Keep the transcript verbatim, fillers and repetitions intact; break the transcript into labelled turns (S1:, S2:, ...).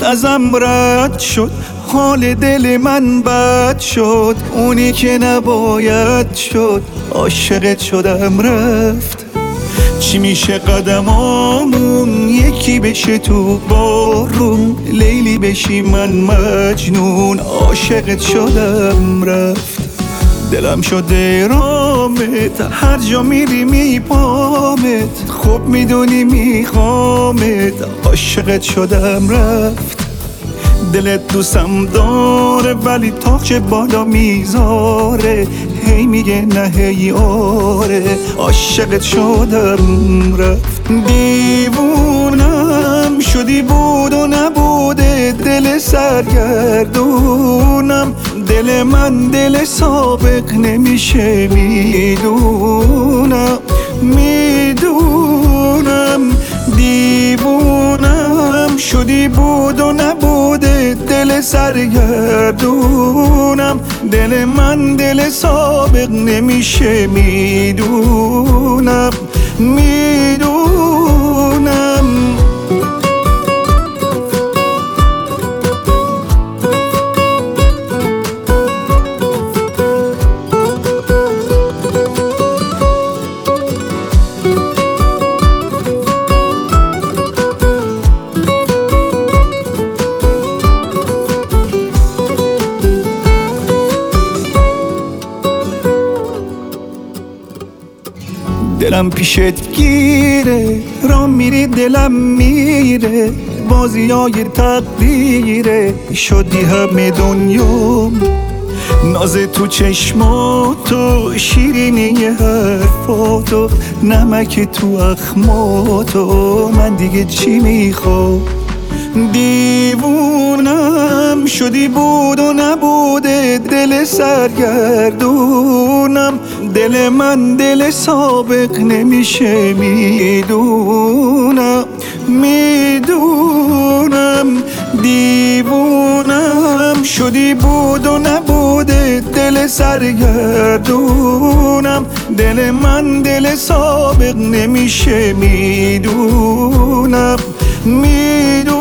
S1: ازم رد شد، حال دل من بد شد، اونی که نباید شد، عاشقت شدم رفت. چی میشه قدمامون یکی بشه تو بارون، لیلی بشی من مجنون، عاشقت شدم رفت. دلم شده رامت، هر جا میری میپامت، خوب میدونی میخوامت، عاشقت شدم رفت. دلت دوستم داره ولی تاخچ بالا میذاره، هی میگه نه هی آره، عاشقت شدم رفت. دیوونم شدی بود و نبوده، دل سرگردونم، دل من دل سابق نمیشه، میدونم میدونم. دیوونم شدی بود و نبوده، دل سرگردونم، دل من دل سابق نمیشه، میدونم میدونم. دلم پیشت گیره، رام میری دلم میره، بازی های تقدیره، شدی همه دنیام. ناز تو چشماتو، شیرینی حرفاتو، نمک تو اخماتو، من دیگه چی میخوام؟ دیوونم شدی بود و نبوده، دل سرگردونم، دل من دل سابق نمیشه، میدونم میدونم. دیوونم شدی بود و نبوده، دل سرگردونم، دل من دل سابق نمیشه، میدونم میدونم.